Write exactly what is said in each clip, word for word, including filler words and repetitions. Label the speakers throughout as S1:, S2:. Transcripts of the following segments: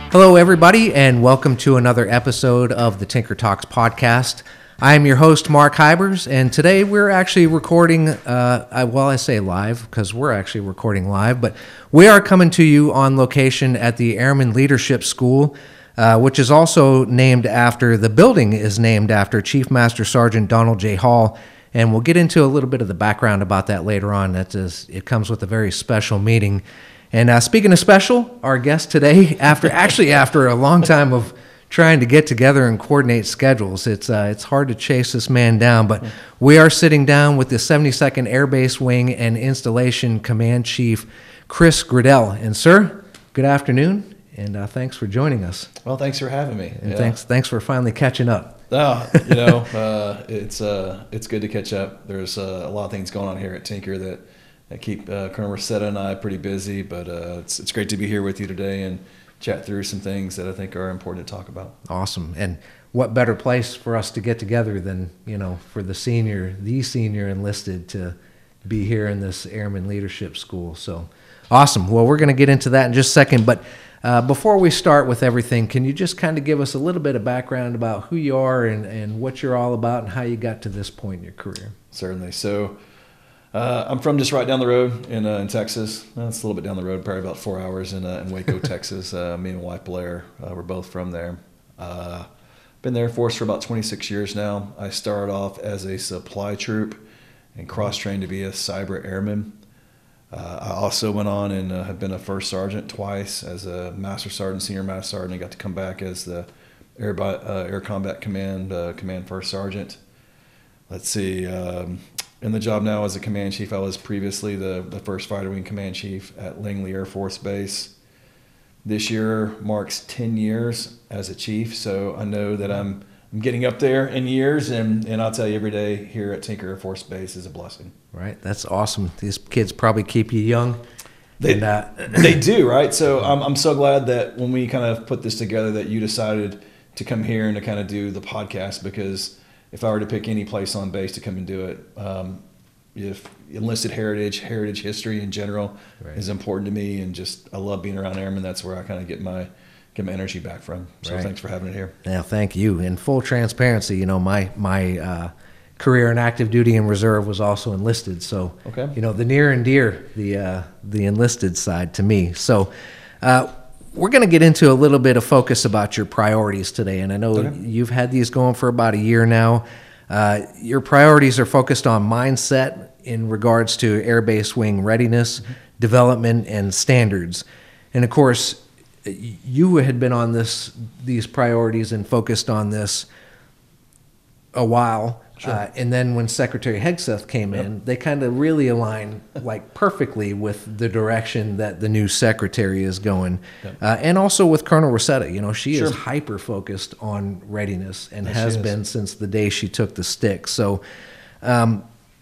S1: Hello, everybody, and welcome to another episode of the Tinker Talks podcast. I'm your host, Mark Hybers, and today we're actually recording, uh, I, well, I say live because we're actually recording live, but we are coming to you on location at the Airman Leadership School, uh, which is also named after, the building is named after Chief Master Sergeant Donald J. Hall, and we'll get into a little bit of the background about that later on. That is, it comes with a very special meeting. And uh, speaking of special, our guest today, after actually after a long time of trying to get together and coordinate schedules, it's uh, it's hard to chase this man down. But we are sitting down with the seventy-second Air Base Wing and Installation Command Chief, Chris Gradell. And sir, good afternoon, and uh, thanks for joining us.
S2: Well, thanks for having me.
S1: And
S2: yeah.
S1: thanks thanks for finally catching up.
S2: Oh, you know, uh, it's uh, it's good to catch up. There's uh, a lot of things going on here at Tinker that. I keep uh, Colonel Rosetta and I pretty busy, but uh, it's it's great to be here with you today and chat through some things that I think are important to talk about.
S1: Awesome. And what better place for us to get together than, you know, for the senior, the senior enlisted to be here in this Airman Leadership School. So awesome. Well, we're going to get into that in just a second, but uh, before we start with everything, can you just kind of give us a little bit of background about who you are and, and what you're all about and how you got to this point in your career?
S2: Certainly. So Uh, I'm from just right down the road in uh, in Texas. Uh, it's a little bit down the road, probably about four hours in, uh, in Waco, Texas. Uh, me and my wife Blair, uh, we're both from there. Uh, been in the Air Force for about twenty-six years now. I started off as a supply troop and cross-trained to be a cyber airman. Uh, I also went on and uh, have been a first sergeant twice as a master sergeant, senior master sergeant. I got to come back as the Air, uh, Air Combat Command uh, Command First Sergeant. Let's see. Um, In the job now as a command chief, I was previously the, the first fighter wing command chief at Langley Air Force Base. This year marks ten years as a chief, so I know that I'm I'm getting up there in years, and, and I'll tell you, every day here at Tinker Air Force Base is a blessing.
S1: Right, that's awesome. These kids probably keep you young.
S2: They,
S1: and, uh,
S2: they do, right? So I'm I'm so glad that when we kind of put this together that you decided to come here and to kind of do the podcast, because if I were to pick any place on base to come and do it, um, if enlisted heritage, heritage history in general right. is important to me, and just I love being around airmen. That's where I kind of get my get my energy back from. So
S1: right.
S2: Thanks for having it here.
S1: Yeah, thank you. In full transparency, you know, my my uh, career in active duty and reserve was also enlisted. So,
S2: okay.
S1: you know, the near and dear, the uh, the enlisted side to me. So. Uh, We're going to get into a little bit of focus about your priorities today, and I know okay. you've had these going for about a year now. Uh, your priorities are focused on mindset in regards to Air Base Wing readiness, mm-hmm. development, and standards. And of course, you had been on this these priorities and focused on this a while.
S2: Sure.
S1: Uh, and then when Secretary Hegseth came yep. in, they kind of really align like perfectly with the direction that the new secretary is going. Yep. Uh, and also with Colonel Rosetta, you know, she sure. is hyper focused on readiness and yes, has been since the day she took the stick. So um,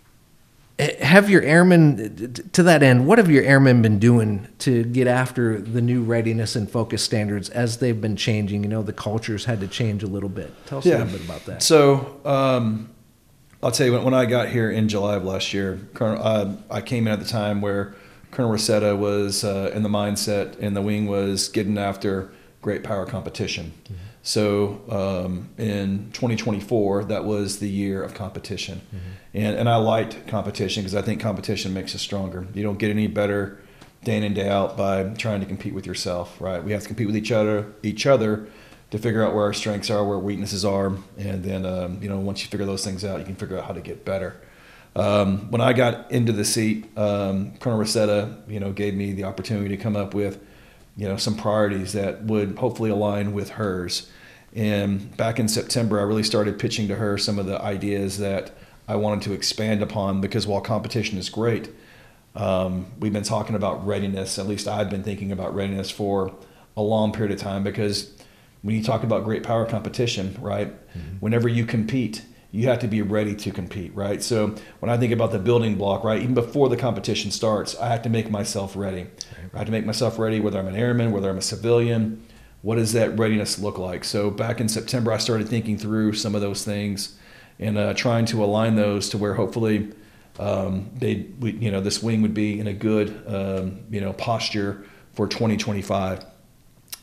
S1: have your airmen, to that end, what have your airmen been doing to get after the new readiness and focus standards as they've been changing? You know, the cultures had to change a little bit. Tell us
S2: yeah.
S1: a little bit about that.
S2: So, um, I'll tell you, when, when I got here in July of last year, Colonel, uh, I came in at the time where Colonel Rosetta was uh, in the mindset, and the wing was getting after great power competition. Mm-hmm. So um, in twenty twenty-four, that was the year of competition. Mm-hmm. And, and I liked competition because I think competition makes us stronger. You don't get any better day in and day out by trying to compete with yourself, right? We have to compete with each other, each other. to figure out where our strengths are, where weaknesses are, and then um, you know, once you figure those things out, you can figure out how to get better. Um, when I got into the seat, um, Colonel Rosetta, you know, gave me the opportunity to come up with, you know, some priorities that would hopefully align with hers. And back in September, I really started pitching to her some of the ideas that I wanted to expand upon, because while competition is great, um, we've been talking about readiness. At least I've been thinking about readiness for a long period of time, because when you talk about great power competition, right, mm-hmm. whenever you compete, you have to be ready to compete, right? So when I think about the building block, right, even before the competition starts, I have to make myself ready. Right. I have to make myself ready, whether I'm an airman, whether I'm a civilian. What does that readiness look like? So back in September, I started thinking through some of those things and uh, trying to align those to where hopefully um, they, we, you know, this wing would be in a good, um, you know, posture for twenty twenty-five.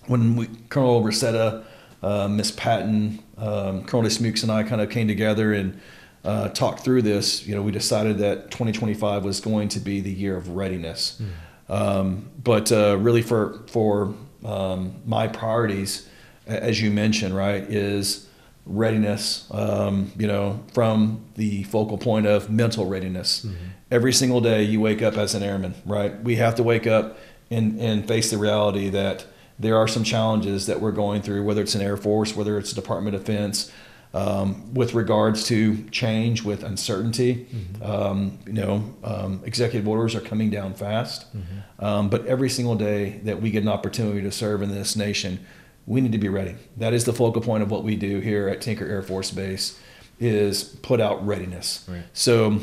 S2: when we, Colonel Rosetta, uh, Miss Patton, um, Colonel Smukes and I kind of came together and uh, talked through this, you know, we decided that twenty twenty-five was going to be the year of readiness. Mm. Um, but uh, really for, for um, my priorities, as you mentioned, right, is readiness, um, you know, from the focal point of mental readiness. Mm-hmm. Every single day you wake up as an airman, right? We have to wake up and, and face the reality that there are some challenges that we're going through, whether it's an Air Force, whether it's Department of Defense, um, with regards to change, with uncertainty. Mm-hmm. Um, you know, um, executive orders are coming down fast. Mm-hmm. Um, but every single day that we get an opportunity to serve in this nation, we need to be ready. That is the focal point of what we do here at Tinker Air Force Base, is put out readiness. Right. So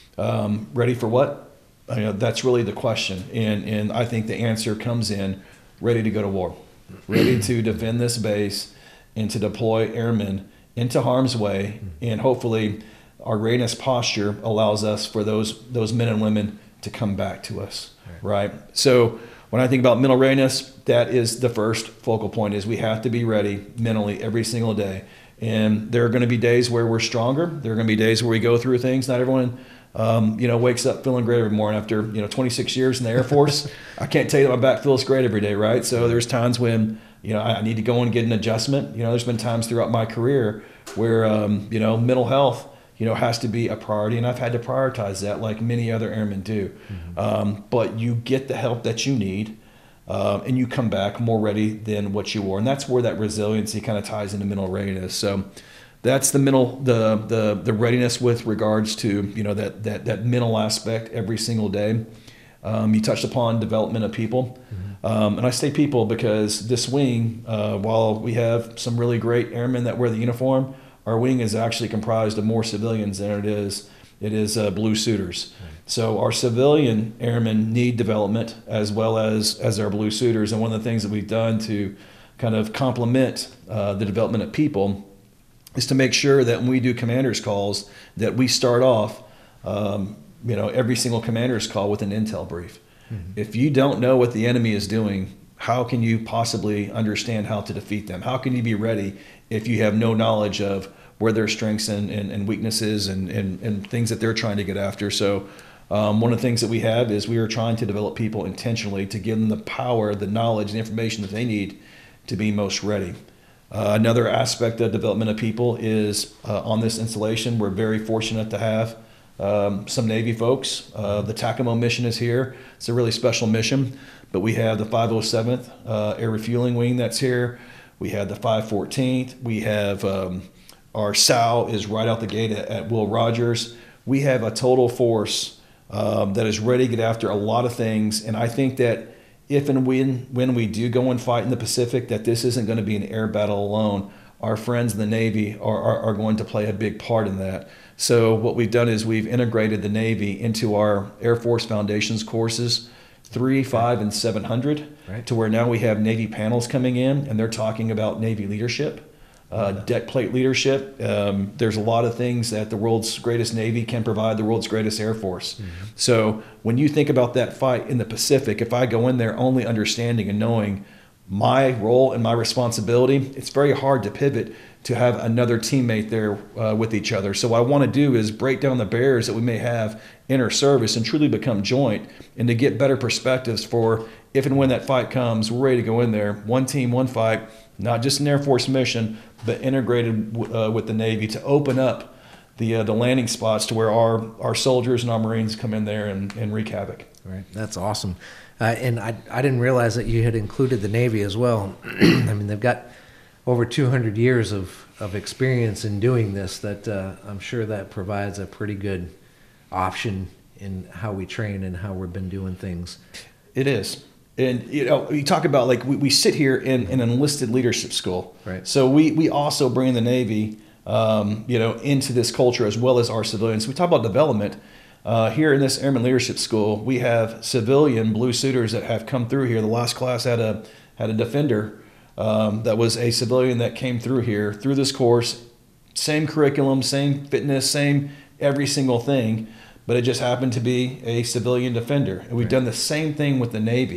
S2: um, ready for what? You know, that's really the question. And, and I think the answer comes in ready to go to war, ready to defend this base and to deploy airmen into harm's way. And hopefully our readiness posture allows us for those, those men and women to come back to us, right? right? So when I think about mental readiness, that is the first focal point, is we have to be ready mentally every single day. And there are going to be days where we're stronger. There are going to be days where we go through things. Not everyone, um, you know, wakes up feeling great every morning after, you know, twenty-six years in the Air Force. I can't tell you that my back feels great every day, right? So there's times when, you know, I need to go and get an adjustment. You know, there's been times throughout my career where, um, you know, mental health, you know, has to be a priority, and I've had to prioritize that like many other airmen do. Mm-hmm. Um, but you get the help that you need, uh, and you come back more ready than what you were, and that's where that resiliency kind of ties into mental readiness. So that's the mental, the the the readiness with regards to, you know, that that that mental aspect every single day. Um, you touched upon development of people, mm-hmm. um, and I say people because this wing, uh, while we have some really great airmen that wear the uniform, our wing is actually comprised of more civilians than it is it is uh, blue suiters. Right. So our civilian airmen need development as well as as our blue suiters. And one of the things that we've done to kind of complement uh, the development of people is to make sure that when we do commanders calls, that we start off, um, you know, every single commander's call with an intel brief. Mm-hmm. If you don't know what the enemy is doing, how can you possibly understand how to defeat them? How can you be ready if you have no knowledge of where their strengths and, and, and weaknesses and, and, and things that they're trying to get after? So um, one of the things that we have is we are trying to develop people intentionally to give them the power, the knowledge, the information that they need to be most ready. Uh, another aspect of development of people is uh, on this installation, we're very fortunate to have um, some Navy folks. Uh, the TACAMO mission is here. It's a really special mission, but we have the five oh seventh uh, Air Refueling Wing that's here. We have the five fourteenth. We have um, our S A W is right out the gate at, at Will Rogers. We have a total force um, that is ready to get after a lot of things, and I think that if and when when we do go and fight in the Pacific, that this isn't going to be an air battle alone. Our friends in the Navy are, are, are going to play a big part in that. So what we've done is we've integrated the Navy into our Air Force Foundations courses, three, five, and seven hundred, right, to where now we have Navy panels coming in, and they're talking about Navy leadership, uh, deck plate leadership. Um, there's a lot of things that the world's greatest Navy can provide the world's greatest Air Force. Mm-hmm. So when you think about that fight in the Pacific, if I go in there only understanding and knowing my role and my responsibility, it's very hard to pivot to have another teammate there uh, with each other. So what I want to do is break down the barriers that we may have in our service and truly become joint, and to get better perspectives for if and when that fight comes, we're ready to go in there, one team, one fight, not just an Air Force mission, but integrated uh, with the Navy to open up the uh, the landing spots to where our, our soldiers and our Marines come in there and, and wreak havoc.
S1: Right, that's awesome. Uh, and I, I didn't realize that you had included the Navy as well. I mean, they've got over two hundred years of, of experience in doing this, that uh, I'm sure that provides a pretty good option in how we train and how we've been doing things.
S2: It is. And, you know, you talk about, like, we, we sit here in, in an enlisted leadership school.
S1: Right.
S2: So we, we also bring the Navy, um, you know, into this culture as well as our civilians. We talk about development. Uh, here in this Airman Leadership School, we have civilian blue suitors that have come through here. The last class had a had a defender um, that was a civilian that came through here through this course. Same curriculum, same fitness, same every single thing, but it just happened to be a civilian defender. And we've right. done the same thing with the Navy.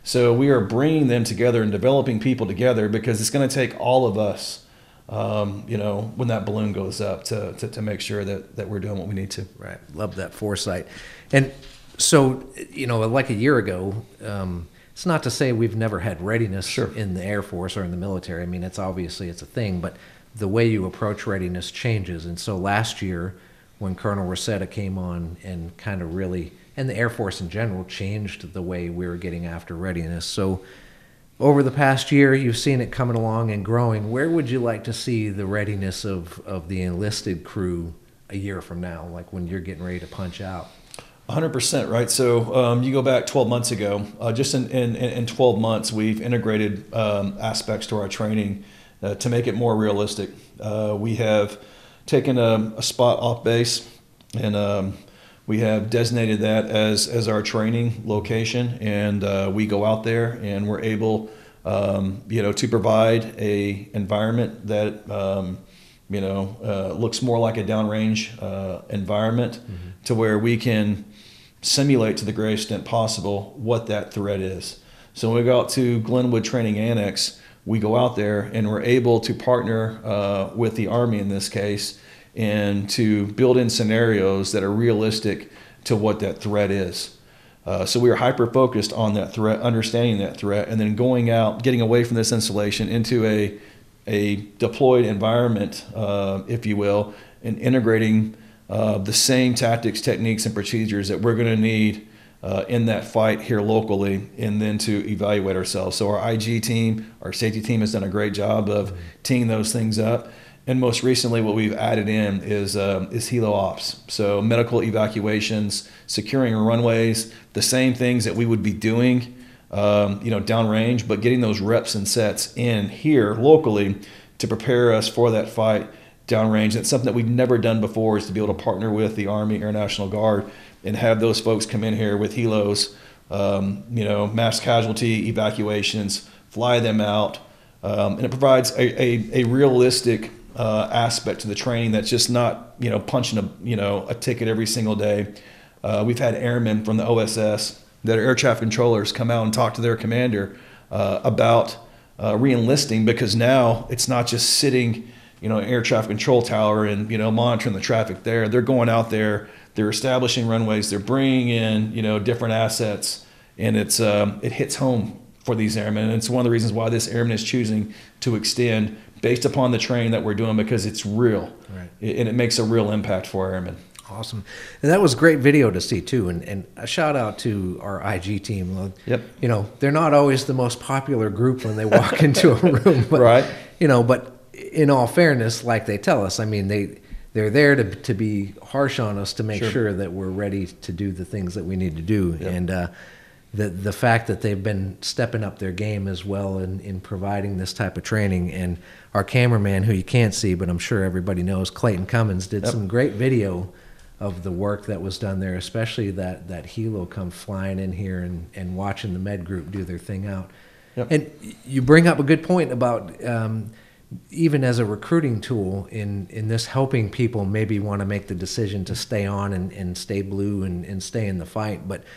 S2: So we are bringing them together and developing people together because it's going to take all of us, um, you know, when that balloon goes up to, to, to make sure that, that we're doing what we need to.
S1: Right. Love that foresight. And so, you know, like a year ago, um, it's not to say we've never had readiness
S2: Sure.
S1: in the Air Force or in the military. I mean, it's obviously it's a thing, but the way you approach readiness changes. And so last year, when Colonel Rosetta came on and kind of really, and the Air Force in general, changed the way we were getting after readiness. So over the past year, you've seen it coming along and growing. Where would you like to see the readiness of, of the enlisted crew a year from now, like when you're getting ready to punch out?
S2: one hundred percent, right? So um, you go back twelve months ago, uh, just in, in, in twelve months, we've integrated um, aspects to our training uh, to make it more realistic. Uh, we have taken a, a spot off base and um, we have designated that as, as our training location, and uh, we go out there and we're able um, you know, to provide a environment that um, you know, uh, looks more like a downrange uh, environment, mm-hmm. to where we can simulate to the greatest extent possible what that threat is. So when we go out to Glenwood Training Annex, we go out there and we're able to partner uh, with the Army in this case, and to build in scenarios that are realistic to what that threat is. Uh, so we are hyper focused on that threat, understanding that threat, and then going out, getting away from this installation into a a deployed environment, uh, if you will, and integrating uh, the same tactics, techniques, and procedures that we're going to need uh, in that fight here locally, and then to evaluate ourselves. So our I G team, our safety team has done a great job of teeing those things up. And most recently, what we've added in is uh, is helo ops. So medical evacuations, securing runways, the same things that we would be doing Um, you know, downrange, but getting those reps and sets in here locally to prepare us for that fight downrange. It's something that we've never done before, is to be able to partner with the Army Air National Guard and have those folks come in here with helos, um, you know, mass casualty evacuations, fly them out. Um, and it provides a, a, a realistic uh, aspect to the training that's just not, you know, punching a, you know, a ticket every single day. Uh, we've had airmen from the O S S that are air traffic controllers come out and talk to their commander uh, about uh, re-enlisting, because now it's not just sitting, you know, in air traffic control tower and, you know, monitoring the traffic there. They're going out there, they're establishing runways, they're bringing in, you know, different assets, and it's um, it hits home for these airmen. And it's one of the reasons why this airman is choosing to extend based upon the training that we're doing, because it's real,
S1: right.
S2: And it makes a real impact for our airmen.
S1: Awesome. And that was a great video to see too. And, and a shout out to our I G team.
S2: Yep.
S1: You know, they're not always the most popular group when they walk into a room, but,
S2: right.
S1: you know, but in all fairness, like they tell us, I mean, they, they're there to, to be harsh on us to make
S2: sure.
S1: sure that we're ready to do the things that we need to do.
S2: Yep.
S1: And, uh, the, the fact that they've been stepping up their game as well in, in providing this type of training. And our cameraman, who you can't see, but I'm sure everybody knows, Clayton Cummins, did
S2: yep.
S1: some great video of the work that was done there, especially that, that helo come flying in here and, and watching the med group do their thing out.
S2: Yep.
S1: And you bring up a good point about um, even as a recruiting tool in, in this helping people maybe want to make the decision to stay on and, and stay blue and, and stay in the fight. But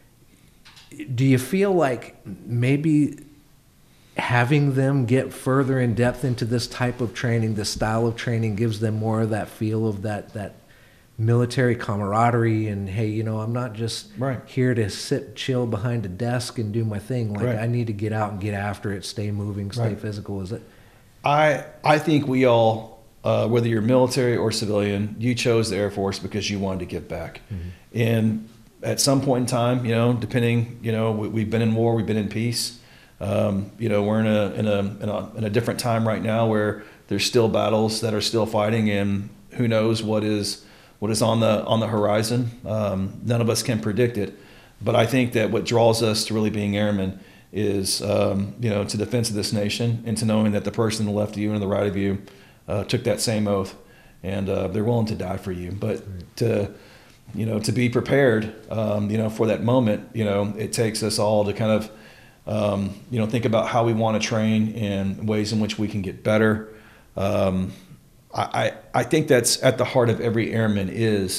S1: do you feel like maybe having them get further in depth into this type of training, this style of training, gives them more of that feel of that, that military camaraderie, and hey, you know, I'm not just
S2: right.
S1: here to sit chill behind a desk and do my thing. Like,
S2: right.
S1: I need to get out and get after it, stay moving, stay
S2: right.
S1: physical. Is it?
S2: I I think we all, uh, whether you're military or civilian, you chose the Air Force because you wanted to give back. Mm-hmm. And at some point in time, you know, depending, you know, we, we've been in war, we've been in peace. Um, you know, we're in a, in a in a in a different time right now where there's still battles that are still fighting, and who knows what is. What is on the on the horizon? Um, none of us can predict it, but I think that what draws us to really being airmen is, um, you know, to defense of this nation, and to knowing that the person to the left of you and to the right of you uh, took that same oath, and uh, they're willing to die for you. But to, you know, to be prepared, um, you know, for that moment, you know, it takes us all to kind of, um, you know, think about how we want to train and ways in which we can get better. Um, I, I think that's at the heart of every airman is,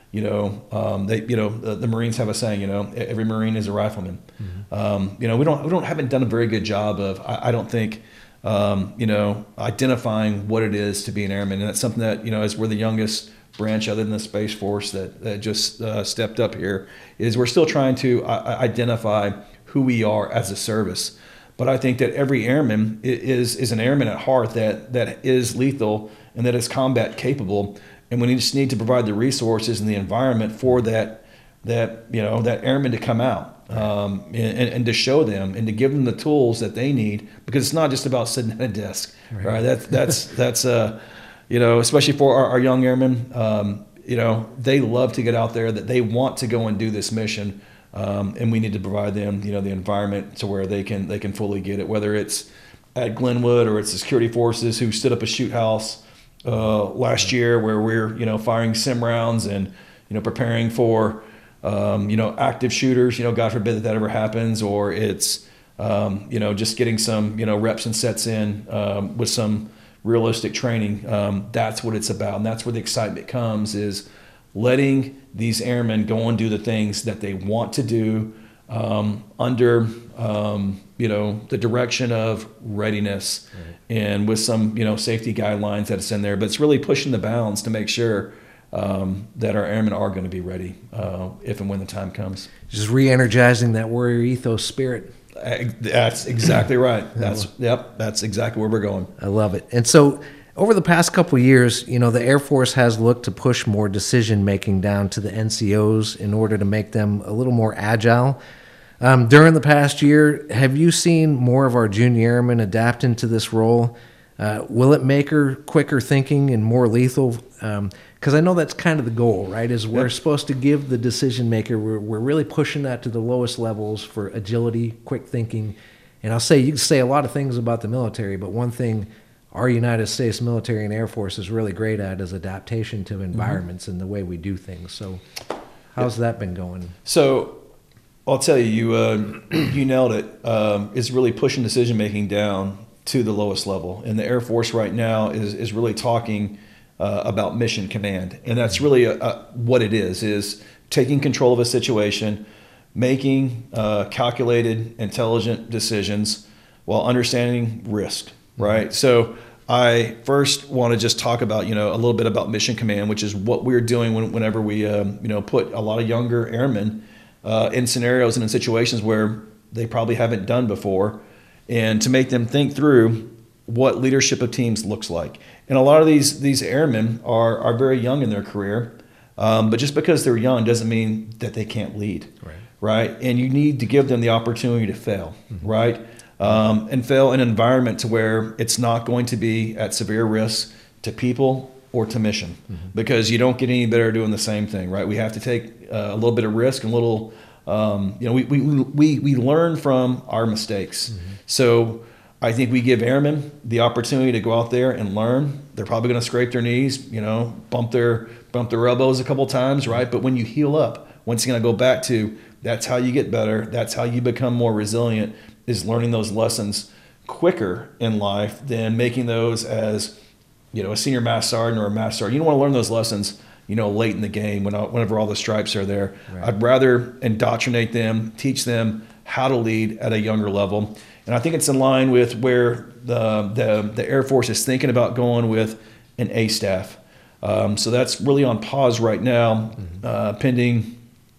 S2: You know, um, they, you know, the, the Marines have a saying, you know, every Marine is a rifleman. Mm-hmm. Um, you know, we don't, we don't, haven't done a very good job of, I, I don't think, um, you know, identifying what it is to be an airman. And that's something that, you know, as we're the youngest branch other than the Space Force that, that just uh, stepped up here, is we're still trying to uh, identify who we are as a service. But I think that every airman is, is an airman at heart that, that is lethal and that is combat capable. And we just need to provide the resources and the environment for that, that you know, that airman to come out, um, and, and to show them and to give them the tools that they need, because it's not just about sitting at a desk, right? right? That's that's that's uh, you know, especially for our, our young airmen, um, you know, they love to get out there, that they want to go and do this mission, um, and we need to provide them, you know, the environment to where they can they can fully get it, whether it's at Glenwood or it's the security forces who stood up a shoot house uh, last year where we're, you know, firing sim rounds and, you know, preparing for, um, you know, active shooters, you know, God forbid that that ever happens, or it's, um, you know, just getting some, you know, reps and sets in um, with some realistic training. Um, that's what it's about. And that's where the excitement comes, is letting these airmen go and do the things that they want to do um, under, um, you know, the direction of readiness, right, and with some, you know, safety guidelines that's in there. But it's really pushing the bounds to make sure um, that our airmen are going to be ready uh, if and when the time comes.
S1: Just re-energizing that warrior ethos spirit.
S2: That's exactly right. That's yep. That's exactly where we're going.
S1: I love it. And so, over the past couple of years, you know, the Air Force has looked to push more decision making down to the N C Os in order to make them a little more agile. Um, during the past year, have you seen more of our junior airmen adapt into this role? Uh, will it make her quicker thinking and more lethal? Um, Because I know that's kind of the goal, right? Is we're yep. supposed to give the decision maker, we're, we're really pushing that to the lowest levels for agility, quick thinking. And I'll say, you can say a lot of things about the military, but one thing our United States military and Air Force is really great at is adaptation to environments mm-hmm. and the way we do things. So how's yep. that been going?
S2: So I'll tell you, you, uh, you nailed it. Um, it's really pushing decision making down to the lowest level. And the Air Force right now is, is really talking Uh, about mission command, and that's really a, a, what it is: is taking control of a situation, making uh, calculated, intelligent decisions while understanding risk. Right. So I first want to just talk about, you know, a little bit about mission command, which is what we're doing when, whenever we, um, you know, put a lot of younger airmen uh, in scenarios and in situations where they probably haven't done before, and to make them think through what leadership of teams looks like. And a lot of these these airmen are are very young in their career, um, but just because they're young doesn't mean that they can't lead, right? right? And you need to give them the opportunity to fail, mm-hmm. right? Um, and fail in an environment to where it's not going to be at severe risk to people or to mission, mm-hmm. because you don't get any better doing the same thing, right? We have to take uh, a little bit of risk and a little, um, you know, we we we we learn from our mistakes, mm-hmm. so. I think we give airmen the opportunity to go out there and learn. They're probably going to scrape their knees, you know, bump their bump their elbows a couple times, right? But when you heal up, once you're going to go back to, that's how you get better. That's how you become more resilient, is learning those lessons quicker in life than making those as, you know, a senior master sergeant or a master sergeant. You don't want to learn those lessons, you know, late in the game when whenever all the stripes are there. Right. I'd rather indoctrinate them, teach them how to lead at a younger level. And I think it's in line with where the, the, the Air Force is thinking about going with an A staff. Um, so that's really on pause right now, mm-hmm. uh, pending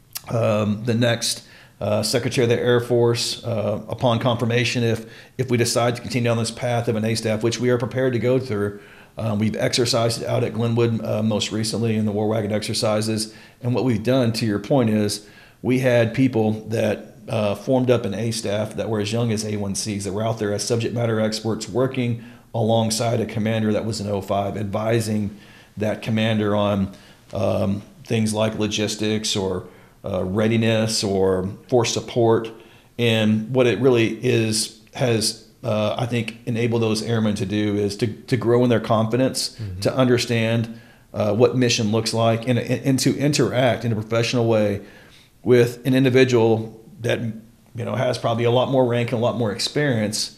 S2: um, the next uh, Secretary of the Air Force uh, upon confirmation if, if we decide to continue down this path of an A staff, which we are prepared to go through. Um, we've exercised out at Glenwood uh, most recently in the War Wagon exercises. And what we've done, to your point, is we had people that Uh, formed up an A staff that were as young as A one Cs, that were out there as subject matter experts working alongside a commander that was an oh five, advising that commander on um, things like logistics or uh, readiness or force support. And what it really is has, uh, I think, enabled those airmen to do is to, to grow in their confidence, mm-hmm. to understand uh, what mission looks like, and, and to interact in a professional way with an individual that, you know, has probably a lot more rank and a lot more experience,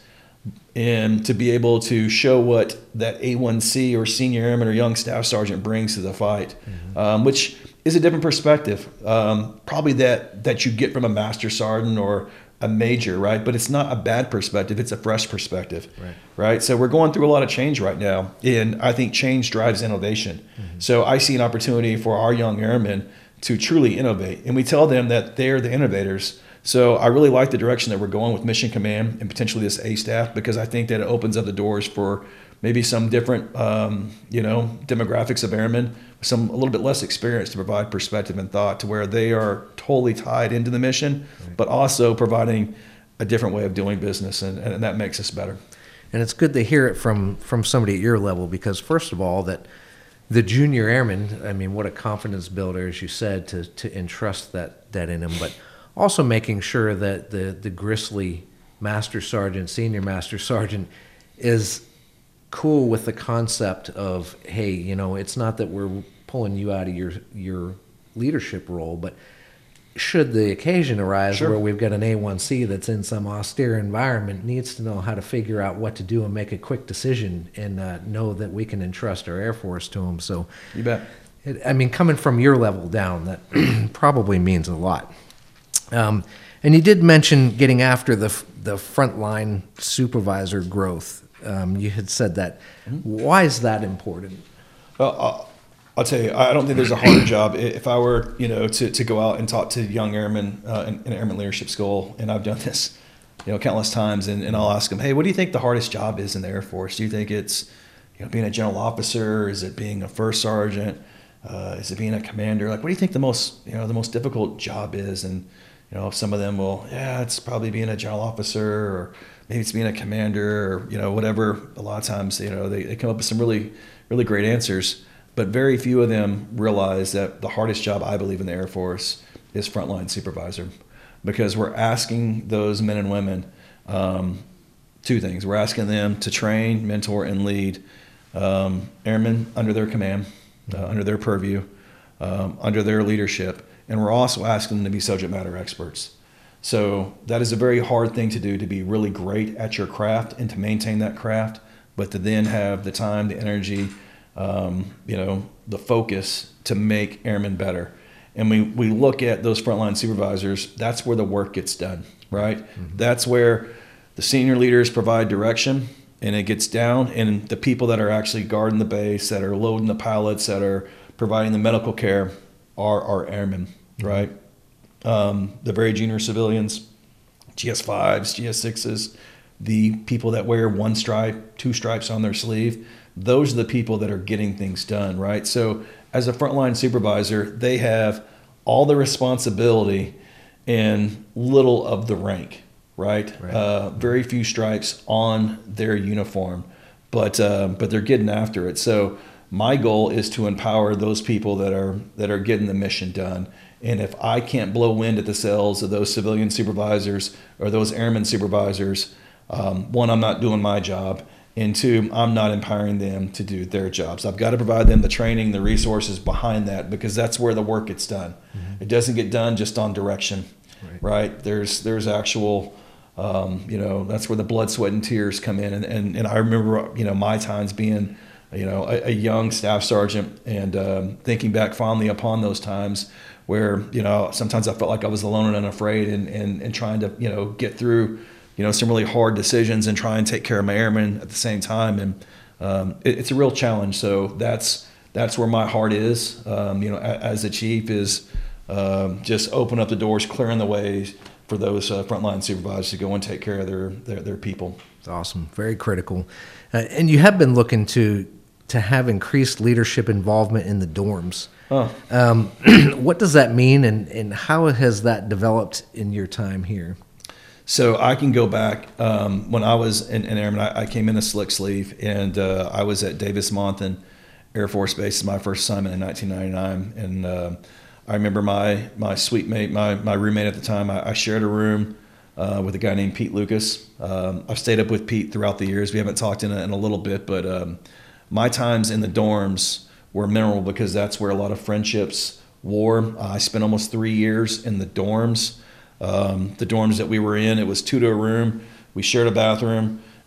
S2: and to be able to show what that A one C or senior airman or young staff sergeant brings to the fight, mm-hmm. um, which is a different perspective, um, probably that that you get from a master sergeant or a major, right? But it's not a bad perspective; it's a fresh perspective,
S1: right?
S2: right? So we're going through a lot of change right now, and I think change drives innovation. Mm-hmm. So I see an opportunity for our young airmen to truly innovate, and we tell them that they're the innovators. So I really like the direction that we're going with Mission Command and potentially this A staff, because I think that it opens up the doors for maybe some different, um, you know, demographics of airmen, some a little bit less experience to provide perspective and thought to where they are totally tied into the mission, right, but also providing a different way of doing business, and, and that makes us better.
S1: And it's good to hear it from, from somebody at your level, because first of all, that the junior airman, I mean, what a confidence builder, as you said, to, to entrust that, that in him, but also making sure that the, the gristly master sergeant, senior master sergeant is cool with the concept of, hey, you know, it's not that we're pulling you out of your your leadership role, but should the occasion arise, sure, where we've got an A one C that's in some austere environment, needs to know how to figure out what to do and make a quick decision, and uh, know that we can entrust our Air Force to them. So,
S2: you bet.
S1: It, I mean, coming from your level down, that probably means a lot. Um, and you did mention getting after the the frontline supervisor growth. Um, you had said that. Mm-hmm. Why is that important?
S2: Well, I'll tell you, I don't think there's a harder job. If I were, you know, to, to go out and talk to young airmen uh, in, in Airman Leadership School, and I've done this, you know, countless times, and, and I'll ask them, hey, what do you think the hardest job is in the Air Force? Do you think it's, you know, being a general officer? Is it being a first sergeant? Uh, is it being a commander? Like, what do you think the most, you know, the most difficult job is? And, you know, some of them will, yeah, it's probably being a general officer, or maybe it's being a commander, or, you know, whatever. A lot of times, you know, they, they come up with some really, really great answers, but very few of them realize that the hardest job, I believe, in the Air Force is frontline supervisor, because we're asking those men and women um, two things. We're asking them to train, mentor, and lead um, airmen under their command, uh, under their purview, um, under their leadership, and we're also asking them to be subject matter experts. So that is a very hard thing to do, to be really great at your craft and to maintain that craft, but to then have the time, the energy, um, you know, the focus to make airmen better. And we, we look at those frontline supervisors, that's where the work gets done, right? Mm-hmm. That's where the senior leaders provide direction, and it gets down, and the people that are actually guarding the base, that are loading the pilots, that are providing the medical care are our airmen, mm-hmm, right? Um, the very junior civilians, G S fives, G S sixes, the people that wear one stripe, two stripes on their sleeve, those are the people that are getting things done, right? So as a frontline supervisor, they have all the responsibility and little of the rank, right? right. Uh, very few stripes on their uniform, but uh, but they're getting after it. So my goal is to empower those people that are that are getting the mission done. And if I can't blow wind at the sails of those civilian supervisors or those airman supervisors, um, one, I'm not doing my job, and two, I'm not empowering them to do their jobs. I've got to provide them the training, the resources behind that, because that's where the work gets done. Mm-hmm. It doesn't get done just on direction, right? right? There's there's actual, um, you know, that's where the blood, sweat, and tears come in. And, and, and I remember, you know, my times being, you know, a, a young staff sergeant, and um, thinking back fondly upon those times where, you know, sometimes I felt like I was alone and unafraid, and, and, and trying to, you know, get through, you know, some really hard decisions and try and take care of my airmen at the same time. And um, it, it's a real challenge. So that's that's where my heart is, um, you know, a, as a chief, is um, just open up the doors, clearing the ways for those uh, frontline supervisors to go and take care of their their, their people.
S1: It's awesome. Very critical. Uh, and you have been looking to to have increased leadership involvement in the dorms. Oh. Um, what does that mean, and, and how has that developed in your time here?
S2: So I can go back um, when I was in, in Airman. I, I came in a slick sleeve, and uh, I was at Davis-Monthan Air Force Base, my first assignment in nineteen ninety-nine. And uh, I remember my my suite mate, my my roommate at the time. I, I shared a room uh, with a guy named Pete Lucas. Um, I've stayed up with Pete throughout the years. We haven't talked in a, in a little bit, but um, my times in the dorms were memorable because that's where a lot of friendships were. Uh, I spent almost three years in the dorms. Um, the dorms that we were in, it was two to a room. We shared a bathroom.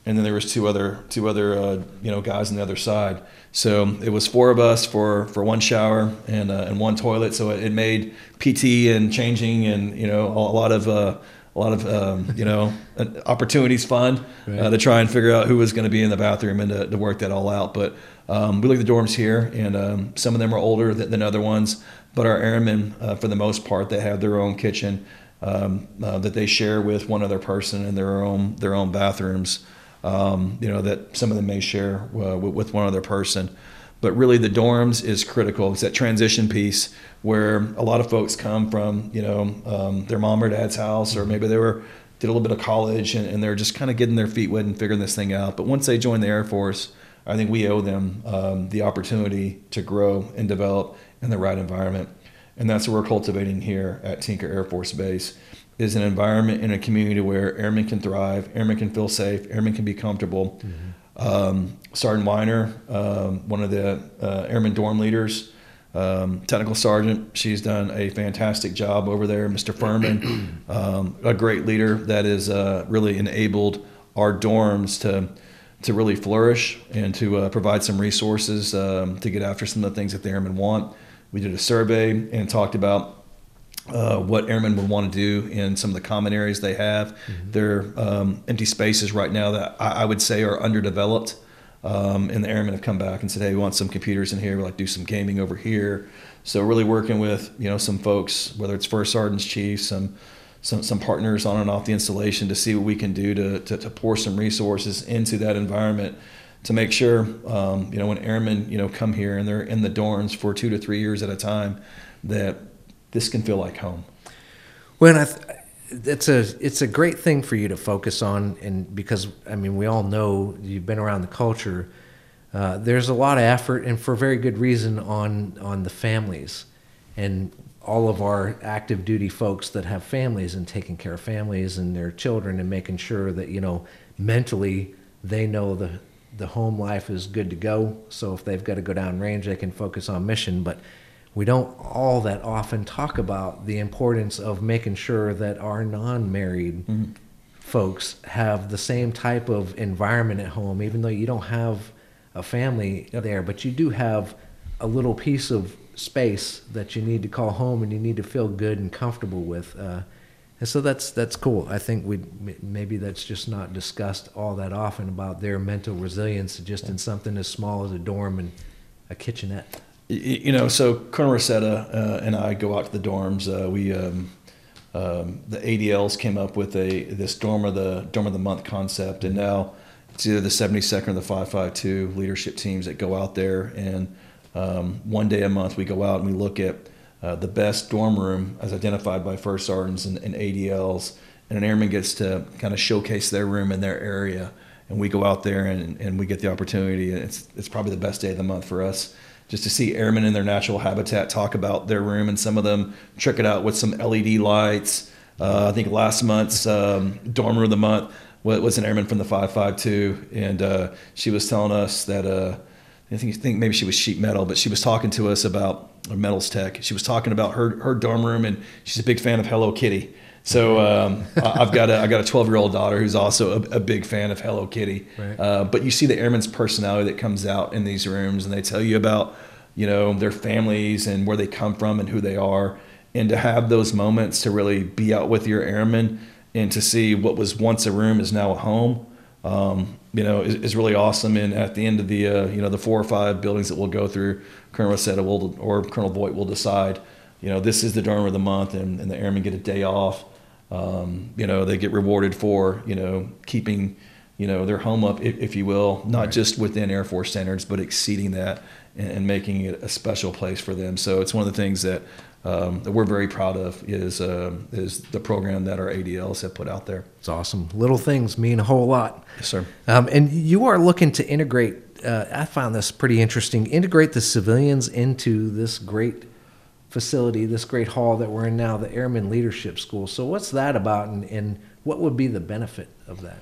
S2: and then there was two other two other uh, you know guys on the other side. So it was four of us for, for one shower and uh, and one toilet. So it, it made P T and changing and you know a lot of uh, a lot of um, you know opportunities fun right. uh, to try and figure out who was going to be in the bathroom and to, to work that all out. But um, we look at the dorms here, and um, some of them are older than, than other ones. But our airmen, uh, for the most part, they have their own kitchen um, uh, that they share with one other person in their own their own bathrooms. Um, you know, that some of them may share uh, with one other person. But really the dorms is critical. It's that transition piece where a lot of folks come from, you know, um, their mom or dad's house, or maybe they were did a little bit of college and, and they're just kind of getting their feet wet and figuring this thing out. But once they join the Air Force, I think we owe them um, the opportunity to grow and develop in the right environment. And that's what we're cultivating here at Tinker Air Force Base, is an environment in a community where airmen can thrive, airmen can feel safe, airmen can be comfortable. Mm-hmm. Um, Sergeant Weiner, um, one of the uh, airmen dorm leaders, um, technical sergeant, she's done a fantastic job over there. Mister Furman, um, a great leader that has uh, really enabled our dorms to to really flourish and to uh, provide some resources um, to get after some of the things that the airmen want. We did a survey and talked about Uh, what airmen would want to do in some of the common areas they have. Mm-hmm. There are um, empty spaces right now that I, I would say are underdeveloped. Um, and the airmen have come back and said, hey, we want some computers in here. We like to do some gaming over here. So really working with, you know, some folks, whether it's first sergeants, chiefs, some, some, some partners on and off the installation to see what we can do to, to, to pour some resources into that environment to make sure, um, you know, when airmen, you know, come here and they're in the dorms for two to three years at a time, that this can feel like home.
S1: Well, I th- it's a it's a great thing for you to focus on, and because I mean we all know you've been around the culture. Uh, there's a lot of effort, and for very good reason, on on the families, and all of our active duty folks that have families and taking care of families and their children, and making sure that you know mentally they know the the home life is good to go. So if they've got to go down range, they can focus on mission, but we don't all that often talk about the importance of making sure that our non-married mm-hmm. folks have the same type of environment at home, even though you don't have a family yep. there, but you do have a little piece of space that you need to call home and you need to feel good and comfortable with. Uh, and so that's that's cool. I think we maybe that's just not discussed all that often about their mental resilience just in something as small as a dorm and a kitchenette.
S2: You know, so Colonel Rosetta uh, and I go out to the dorms. Uh, we um, um, the A D Ls came up with a this dorm of the dorm of the month concept, and now it's either the seventy-second or the five five two leadership teams that go out there, and um, one day a month we go out and we look at uh, the best dorm room as identified by first sergeants and, and A D Ls, and an airman gets to kind of showcase their room in their area, and we go out there and, and we get the opportunity. It's it's probably the best day of the month for us, just to see airmen in their natural habitat talk about their room, and some of them trick it out with some L E D lights. Uh, I think last month's um, dorm room of the month was an airman from the five five two, and uh, she was telling us that uh, I think, I think maybe she was sheet metal, but she was talking to us about or metals tech. She was talking about her her dorm room, and she's a big fan of Hello Kitty. So um, I've got a I got a twelve year old daughter who's also a, a big fan of Hello Kitty. Right. Uh, but you see the airman's personality that comes out in these rooms, and they tell you about you know their families and where they come from and who they are, and to have those moments to really be out with your airmen and to see what was once a room is now a home, um, you know, is, is really awesome. And at the end of the uh, you know the four or five buildings that we'll go through, Colonel Rosetta will or Colonel Voigt will decide, you know, this is the dorm of the month, and, and the airmen get a day off. Um, you know, they get rewarded for, you know, keeping, you know, their home up, if, if you will, not right. just within Air Force standards, but exceeding that and, and making it a special place for them. So it's one of the things that, um, that we're very proud of is, uh, is the program that our A D Ls have put out there.
S1: It's awesome. Little things mean a whole lot.
S2: Yes, sir.
S1: Um, and you are looking to integrate, uh, I found this pretty interesting, integrate the civilians into this great facility, this great hall that we're in now, the Airman Leadership School. So what's that about, and, and what would be the benefit of that?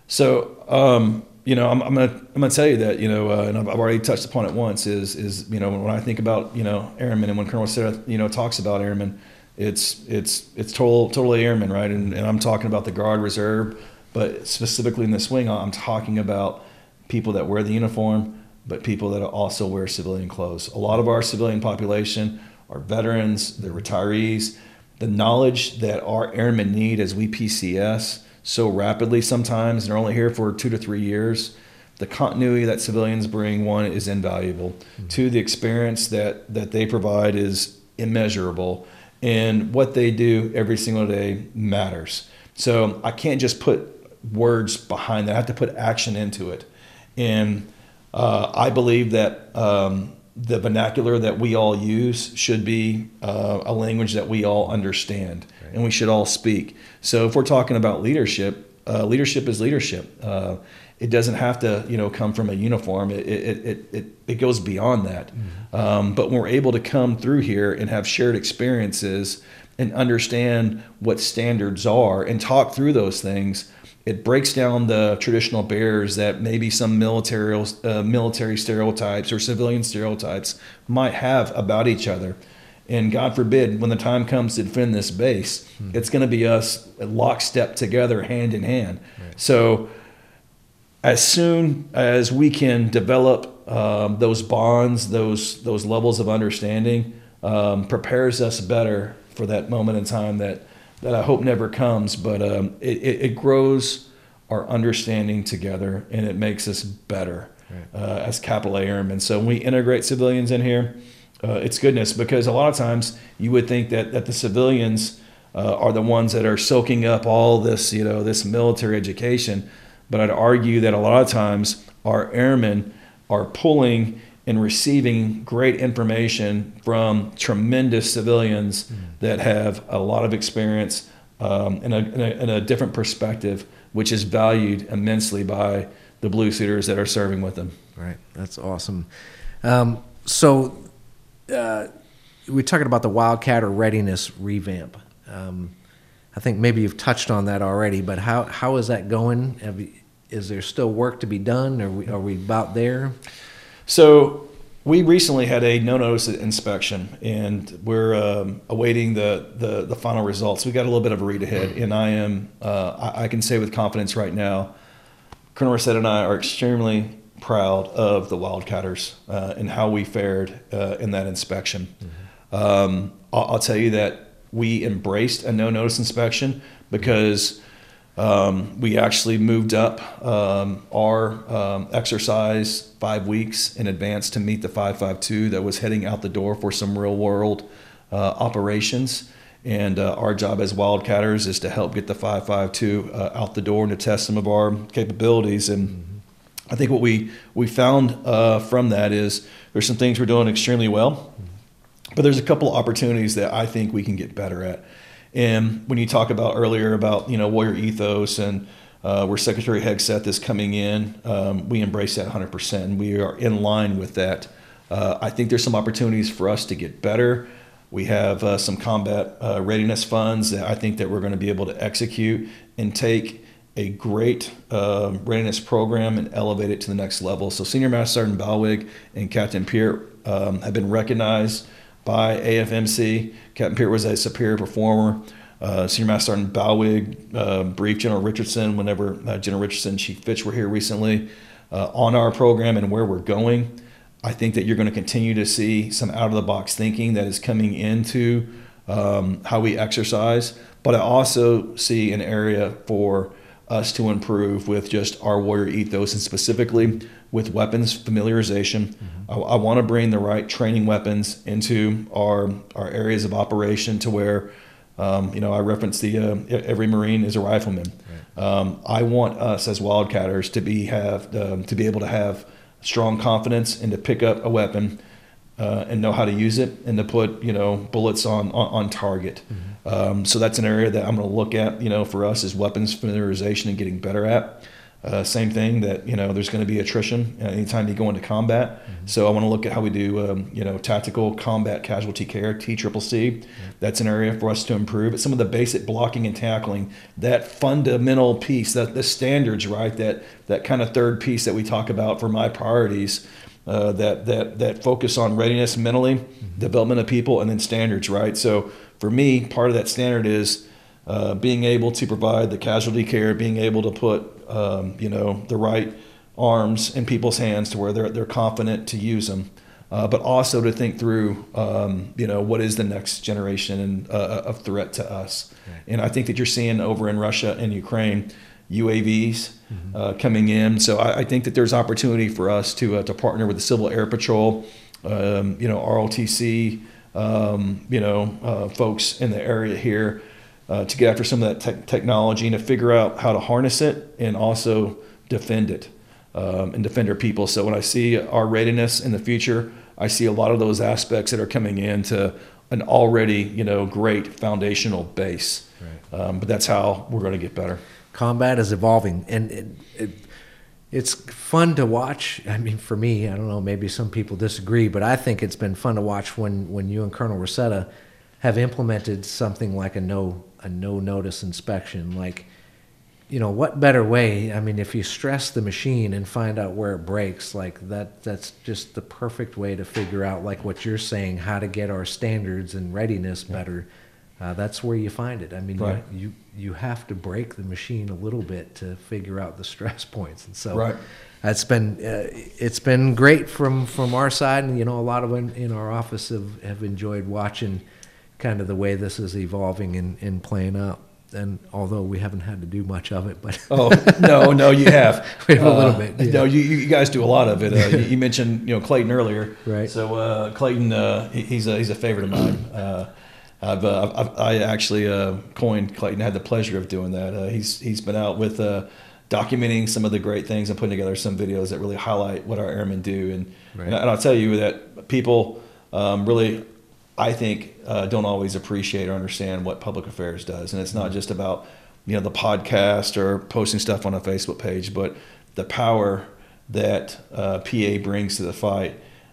S2: So, um, you know, I'm, I'm gonna I'm gonna tell you that, you know, uh, and I've, I've already touched upon it once. Is is you know when I think about you know airmen, and when Colonel Sarah you know talks about airmen, it's it's it's total totally airmen, right? And, and I'm talking about the Guard, Reserve, But specifically in this wing, I'm talking about people that wear the uniform, but people that also wear civilian clothes. A lot of our civilian population are veterans, they're retirees. The knowledge that our airmen need as we P C S so rapidly sometimes, and they're only here for two to three years, the continuity that civilians bring, one, is invaluable. Mm-hmm. Two, the experience that, that they provide is immeasurable. And what they do every single day matters. So I can't just put words behind that. I have to put action into it. And uh, I believe that um, the vernacular that we all use should be uh, a language that we all understand, right, and we should all speak. So if we're talking about leadership, uh, leadership is leadership. Uh, it doesn't have to, you know, come from a uniform. It it it it, it goes beyond that. Mm-hmm. Um, but when we're able to come through here and have shared experiences and understand what standards are and talk through those things, it breaks down the traditional barriers that maybe some military uh, military stereotypes or civilian stereotypes might have about each other. And God forbid, when the time comes to defend this base, hmm. it's going to be us lockstep together, hand in hand. Right. So as soon as we can develop um, those bonds, those those levels of understanding, um, prepares us better for that moment in time that that I hope never comes, but um, it, it, it grows our understanding together, and it makes us better, right, uh, as capital A airmen. So when we integrate civilians in here, uh, it's goodness, because a lot of times you would think that, that the civilians uh, are the ones that are soaking up all this, you know, this military education. But I'd argue that a lot of times our airmen are pulling and receiving great information from tremendous civilians mm. that have a lot of experience um, in, a, in, a, in a different perspective, which is valued immensely by the Blue Suiters that are serving with them.
S1: Right. That's awesome. Um, so uh, we're talking about the Wildcat or readiness revamp. Um, I think maybe you've touched on that already, but how how is that going? Have you, is there still work to be done? Are we, are we about there?
S2: So we recently had a no-notice inspection, and we're um, awaiting the, the the final results. We got a little bit of a read ahead, and I am uh, I, I can say with confidence right now, Colonel Rosetta and I are extremely proud of the Wildcatters uh, and how we fared uh, in that inspection. Mm-hmm. Um, I'll, I'll tell you that we embraced a no-notice inspection because Um, we actually moved up um, our um, exercise five weeks in advance to meet the five five two that was heading out the door for some real world uh, operations. And uh, our job as Wildcatters is to help get the five five two uh, out the door and to test some of our capabilities. And mm-hmm. I think what we, we found uh, from that is there's some things we're doing extremely well, mm-hmm. but there's a couple of opportunities that I think we can get better at. And when you talk about earlier about, you know, warrior ethos and uh, where Secretary Hegseth is coming in, um, we embrace that one hundred percent. We are in line with that. Uh, I think there's some opportunities for us to get better. We have uh, some combat uh, readiness funds that I think that we're going to be able to execute and take a great uh, readiness program and elevate it to the next level. So Senior Master Sergeant Balwig and Captain Peart um, have been recognized by A F M C. Captain Peart was a superior performer. Uh, Senior Master Sergeant Balwig uh, briefed General Richardson whenever uh, General Richardson and Chief Fitch were here recently uh, on our program and where we're going. I think that you're going to continue to see some out-of-the-box thinking that is coming into um, how we exercise. But I also see an area for us to improve with just our warrior ethos, and specifically with weapons familiarization. Mm-hmm. I, I want to bring the right training weapons into our our areas of operation to where, um, you know, I reference the uh, every Marine is a rifleman. Right. Um, I want us as Wildcatters to be have um, to be able to have strong confidence and to pick up a weapon uh, and know how to use it and to put, you know, bullets on on, on target. Mm-hmm. Um, so that's an area that I'm going to look at, you know, for us is weapons familiarization and getting better at. Uh, same thing that, you know, there's going to be attrition anytime you go into combat. Mm-hmm. So I want to look at how we do, um, you know, tactical combat casualty care, T C C C. Mm-hmm. That's an area for us to improve. It's some of the basic blocking and tackling, that fundamental piece, that the standards, right? That that kind of third piece that we talk about for my priorities, uh, that that that focus on readiness mentally, mm-hmm. development of people, and then standards, right? So for me, part of that standard is uh, being able to provide the casualty care, being able to put um, you know the right arms in people's hands to where they're they're confident to use them, uh, but also to think through um, you know what is the next generation and uh, of threat to us. Right. And I think that you're seeing over in Russia and Ukraine U A Vs mm-hmm. uh, coming in. So I, I think that there's opportunity for us to uh, to partner with the Civil Air Patrol, um, you know, R O T C, um, you know, uh, folks in the area here uh, to get after some of that te- technology and to figure out how to harness it and also defend it um, and defend our people. So when I see our readiness in the future, I see a lot of those aspects that are coming into an already, you know, great foundational base. Right. Um, but that's how we're going to get better.
S1: Combat is evolving, and it, it, it's fun to watch. I mean, for me, I don't know, maybe some people disagree, but I think it's been fun to watch when, when you and Colonel Rosetta have implemented something like a no a no notice inspection. Like, you know, what better way? I mean, if you stress the machine and find out where it breaks, like that, that's just the perfect way to figure out, like what you're saying, how to get our standards and readiness better. Uh, that's where you find it. I mean, right. you, you you have to break the machine a little bit to figure out the stress points, and so
S2: right.
S1: that's been uh, it's been great from, from our side, and you know, a lot of in, in our office have, have enjoyed watching kind of the way this is evolving and, and playing out. And although we haven't had to do much of it, but
S2: oh no, no, you have
S1: we have
S2: uh,
S1: a little bit. Yeah.
S2: No, you you guys do a lot of it. Uh, you, you mentioned you know Clayton earlier,
S1: right?
S2: So uh, Clayton, uh, he, he's a he's a favorite of mine. Uh, I've, uh, I've I actually uh, coined Clayton. I had the pleasure of doing that. Uh, he's he's been out with uh, documenting some of the great things and putting together some videos that really highlight what our airmen do. And right. and, and I'll tell you that people um, really, I think, uh, don't always appreciate or understand what public affairs does. And it's not just about you know the podcast or posting stuff on a Facebook page, but the power that uh, P A brings to the fight.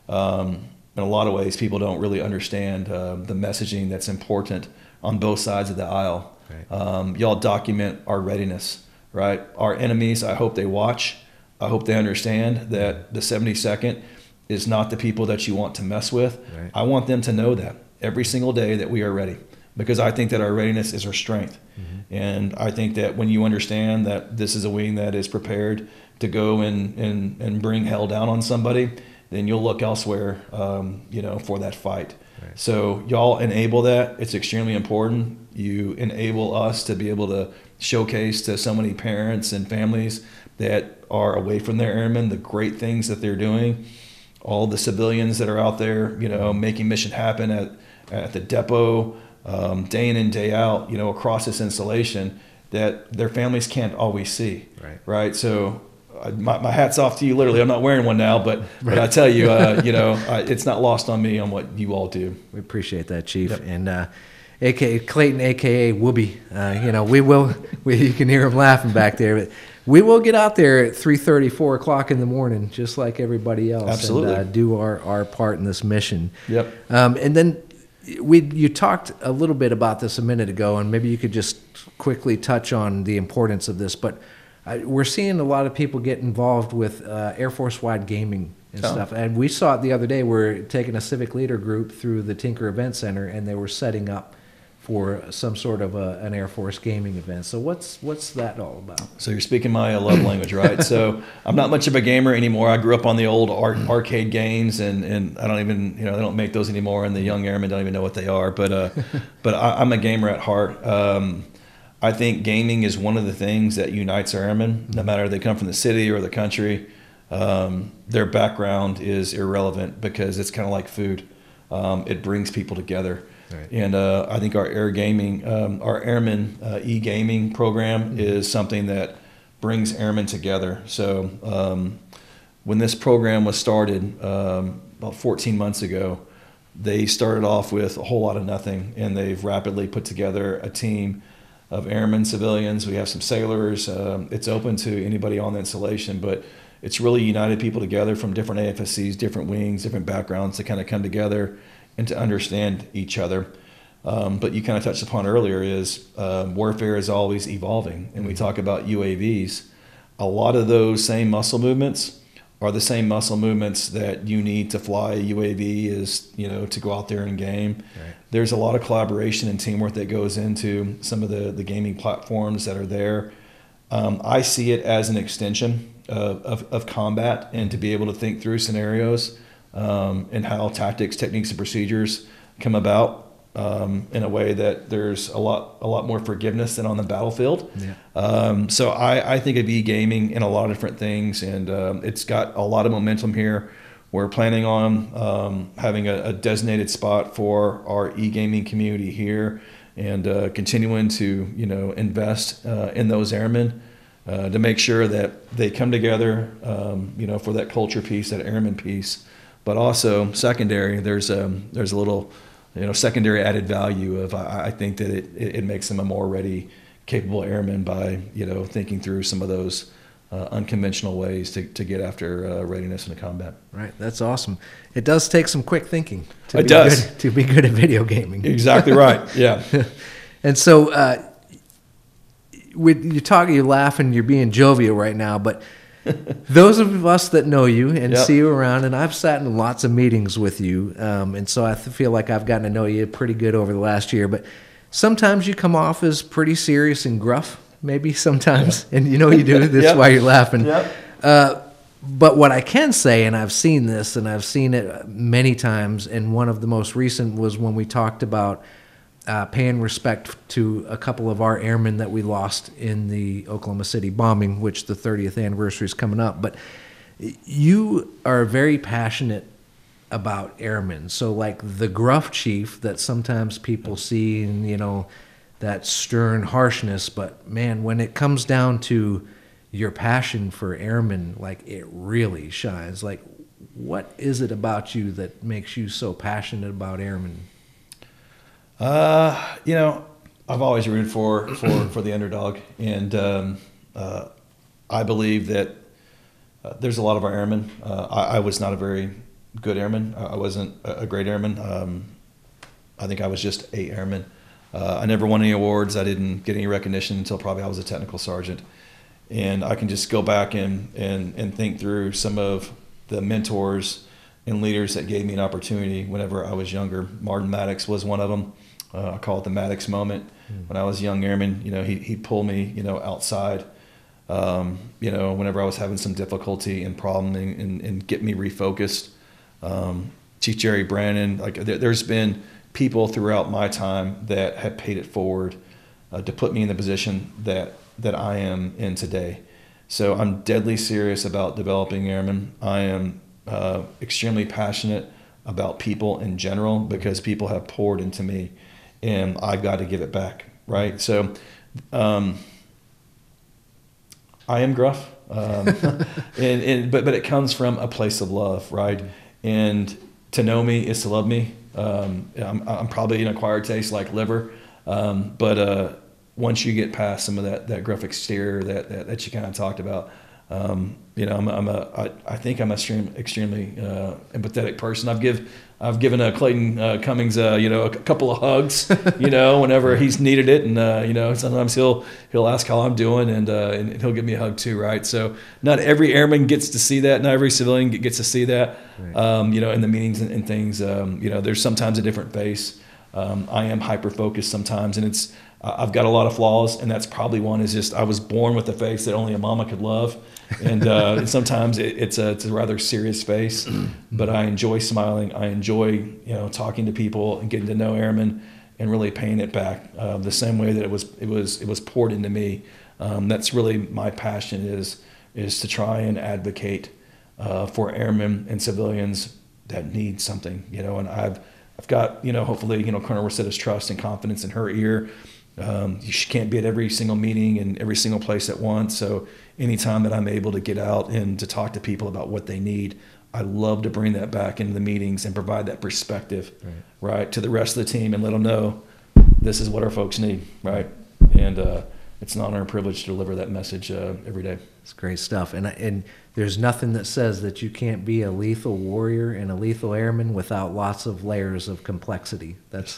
S2: Um, In a lot of ways, people don't really understand uh, the messaging that's important on both sides of the aisle. Right. Um, y'all document our readiness, right? Our enemies, I hope they watch. I hope they understand that the seventy-second is not the people that you want to mess with. Right. I want them to know that every single day that we are ready, because I think that our readiness is our strength. Mm-hmm. And I think that when you understand that this is a wing that is prepared to go and, and, and bring hell down on somebody, then you'll look elsewhere, um, you know, for that fight. Right. So y'all enable that. It's extremely important. You enable us to be able to showcase to so many parents and families that are away from their airmen the great things that they're doing. All the civilians that are out there, you know, making mission happen at, at the depot, um, day in and day out, you know, across this installation that their families can't always see. Right. Right. So My, my hat's off to you. Literally, I'm not wearing one now, but right. but I tell you, uh, you know, uh, it's not lost on me on what you all do.
S1: We appreciate that, Chief. Yep. And uh, A K A Clayton, A K A Whoopi. Uh, you know, we will. We, you can hear him laughing back there, but we will get out there at three thirty, four o'clock in the morning, just like everybody else.
S2: Absolutely.
S1: And uh, do our, our part in this mission.
S2: Yep.
S1: Um, and then we you talked a little bit about this a minute ago, and maybe you could just quickly touch on the importance of this, but. I, we're seeing a lot of people get involved with uh, Air Force-wide gaming and oh. stuff. And we saw it the other day. We're taking a civic leader group through the Tinker Event Center, and they were setting up for some sort of a, an Air Force gaming event. So what's what's that all about?
S2: So you're speaking my love language, right? So I'm not much of a gamer anymore. I grew up on the old art, arcade games, and, and I don't even, you know, they don't make those anymore, and the young airmen don't even know what they are. But uh, but I, I'm a gamer at heart. Um, I think gaming is one of the things that unites our airmen, no matter if they come from the city or the country. Um, their background is irrelevant because it's kind of like food. Um, it brings people together. Right. And uh, I think our air gaming, um, our airmen uh, e-gaming program mm-hmm. is something that brings airmen together. So um, when this program was started um, about fourteen months ago, they started off with a whole lot of nothing, and they've rapidly put together a team of airmen, civilians. We have some sailors. Um, it's open to anybody on the installation, but it's really united people together from different A F S Cs, different wings, different backgrounds to kind of come together and to understand each other. Um, but you kind of touched upon earlier is um, warfare is always evolving, and we talk about U A Vs. A lot of those same muscle movements are the same muscle movements that you need to fly a U A V is, you know, to go out there and game.
S1: Right.
S2: There's a lot of collaboration and teamwork that goes into some of the, the gaming platforms that are there. Um, I see it as an extension of, of, of combat, and to be able to think through scenarios um, and how tactics, techniques, and procedures come about um, in a way that there's a lot a lot more forgiveness than on the battlefield.
S1: Yeah.
S2: Um, so I, I think of e-gaming in a lot of different things, and um, it's got a lot of momentum here. We're planning on um, having a, a designated spot for our e-gaming community here, and uh, continuing to, you know, invest uh, in those airmen uh, to make sure that they come together, um, you know, for that culture piece, that airman piece. But also secondary, there's a, there's a little, you know, secondary added value of, I, I think that it, it makes them a more ready, capable airman by, you know, thinking through some of those uh, unconventional ways to, to get after uh, readiness in a combat.
S1: Right. That's awesome. It does take some quick thinking to
S2: It
S1: be
S2: does.
S1: good, to be good at video gaming.
S2: Exactly right. Yeah.
S1: And so, uh, with you talking, you're laughing, you're being jovial right now, but those of us that know you and
S2: Yep.
S1: see you around, and I've sat in lots of meetings with you, um, and so I th- feel like I've gotten to know you pretty good over the last year, but sometimes you come off as pretty serious and gruff, maybe sometimes, and you know you do, that's
S2: Yep.
S1: why you're laughing.
S2: Yep.
S1: Uh, but what I can say, and I've seen this, and I've seen it many times, and one of the most recent was when we talked about uh, paying respect to a couple of our airmen that we lost in the Oklahoma City bombing, which the thirtieth anniversary is coming up. But you are very passionate about airmen. So like the gruff chief that sometimes people see, and, you know, that stern harshness, but man, when it comes down to your passion for airmen, like it really shines. Like, what is it about you that makes you so passionate about airmen?
S2: Uh, you know, I've always rooted for for, for the underdog, and um, uh, I believe that uh, there's a lot of our airmen. Uh, I, I was not a very good airman. I wasn't a, a great airman. Um, I think I was just a airman. Uh, I never won any awards. I didn't get any recognition until probably I was a technical sergeant. And I can just go back and, and, and think through some of the mentors and leaders that gave me an opportunity whenever I was younger. Martin Maddox was one of them. Uh, I call it the Maddox moment. Mm. When I was a young airman, you know, he, he'd pull me, you know, outside, um, you know, whenever I was having some difficulty and problem, and, and, and get me refocused. Um, Chief Jerry Brannon, like there, there's been people throughout my time that have paid it forward uh, to put me in the position that that I am in today. So I'm deadly serious about developing airmen. I am uh, extremely passionate about people in general, because people have poured into me, and I've got to give it back, right? So um, I am gruff, um, and, and but but it comes from a place of love, right? And to know me is to love me. Um, I'm, I'm probably an acquired taste like liver, um, but uh, once you get past some of that, that gruff exterior that, that, that you kind of talked about, um, you know, I'm, I'm a, I, I think I'm a extreme, extremely uh, empathetic person. I've give, I've given uh, Clayton uh, Cummings, uh, you know, a couple of hugs, you know, whenever he's needed it, and uh, you know, sometimes he'll he'll ask how I'm doing, and uh, and he'll give me a hug too, right? So not every airman gets to see that, not every civilian gets to see that, right. um, you know, in the meetings and, and things. Um, you know, there's sometimes a different face. Um, I am hyper focused sometimes, and it's I've got a lot of flaws, and that's probably one is just I was born with a face that only a mama could love. And, uh, and sometimes it, it's a it's a rather serious face, but I enjoy smiling. I enjoy, you know, talking to people and getting to know airmen and really paying it back uh, the same way that it was it was it was poured into me. Um, that's really my passion is is to try and advocate uh, for airmen and civilians that need something, you know. And I've I've got, you know, hopefully, you know, Colonel Rosetta's trust and confidence in her ear. Um, she can't be at every single meeting and every single place at once. So anytime that I'm able to get out and to talk to people about what they need, I love to bring that back into the meetings and provide that perspective, right, right to the rest of the team, and let them know this is what our folks need, right? And uh, it's an honor and privilege to deliver that message uh, every day.
S1: It's great stuff. And, and there's nothing that says that you can't be a lethal warrior and a lethal airman without lots of layers of complexity. That's
S2: yes,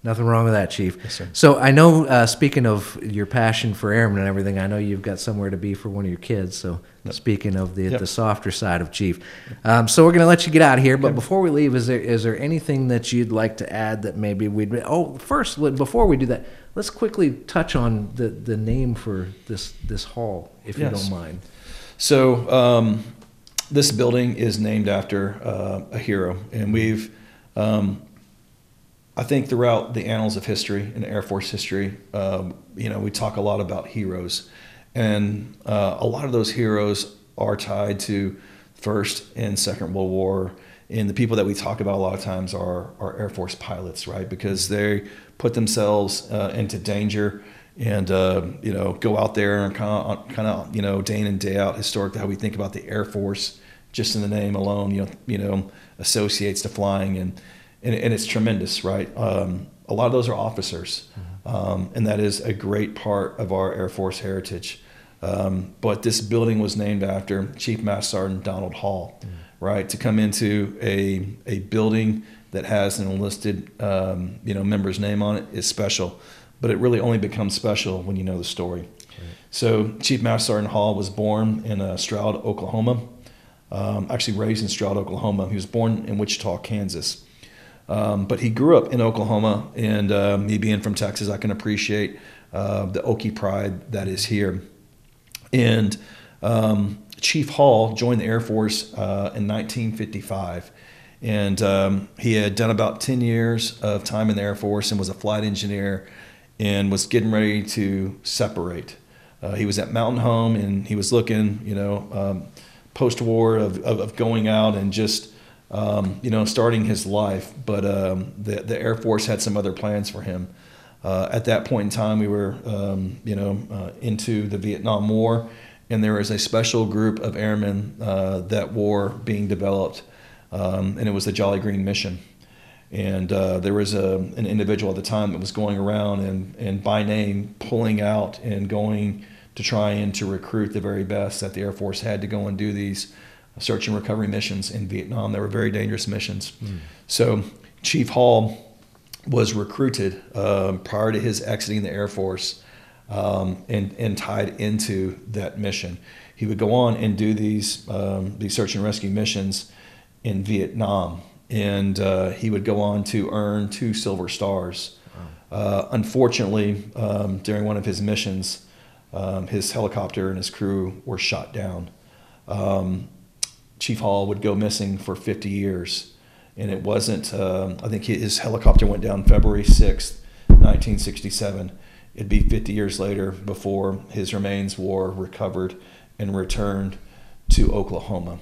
S1: Nothing wrong with that, Chief.
S2: Yes, sir.
S1: So I know, uh, speaking of your passion for airmen and everything, I know you've got somewhere to be for one of your kids. So
S2: Yep.
S1: speaking of the
S2: Yep.
S1: the softer side of Chief, um, so we're going to let you get out of here. But before we leave, is there is there anything that you'd like to add that maybe we'd? Oh, first, before we do that, let's quickly touch on the, the name for this this hall, if you
S2: Yes.
S1: don't mind.
S2: So um, this building is named after uh, a hero, and we've, um, I think, throughout the annals of history and Air Force history, um, you know, we talk a lot about heroes, and uh, a lot of those heroes are tied to First and Second World War. And the people that we talk about a lot of times are are Air Force pilots, right? Because they put themselves uh, into danger and uh, you know, go out there and kind of kind of you know, day in and day out, historically, how we think about the Air Force, just in the name alone, you know, you know, associates to flying, and and, and it's tremendous, right? Um, a lot of those are officers, um, and that is a great part of our Air Force heritage. Um, but this building was named after Chief Master Sergeant Donald Hall, mm. right? To come into a a building that has an enlisted um, you know, member's name on it is special, but it really only becomes special when you know the story. Right. So Chief Master Sergeant Hall was born in uh, Stroud, Oklahoma. Um, actually raised in Stroud, Oklahoma. He was born in Wichita, Kansas. Um, but he grew up in Oklahoma, and uh, me being from Texas, I can appreciate uh, the Okie pride that is here. And um, Chief Hall joined the Air Force uh, in nineteen fifty-five. And um, he had done about ten years of time in the Air Force and was a flight engineer and was getting ready to separate. Uh, he was at Mountain Home, and he was looking, you know, um, post-war of, of, of going out and just, um, you know, starting his life. But um, the, the Air Force had some other plans for him. Uh, at that point in time, we were, um, you know, uh, into the Vietnam War, and there was a special group of airmen uh, that were being developed, um, and it was the Jolly Green Mission. And uh, there was a, an individual at the time that was going around and, and by name pulling out and going to try and to recruit the very best that the Air Force had to go and do these search and recovery missions in Vietnam. They were very dangerous missions. Mm. So Chief Hall was recruited uh, prior to his exiting the Air Force um, and, and tied into that mission. He would go on and do these, um, these search and rescue missions in Vietnam. And uh, he would go on to earn two Silver Stars. Wow. Uh, unfortunately, um, during one of his missions, um, his helicopter and his crew were shot down. Um, Chief Hall would go missing for fifty years. And it wasn't, um, I think his helicopter went down February sixth, nineteen sixty-seven. It'd be fifty years later before his remains were recovered and returned to Oklahoma.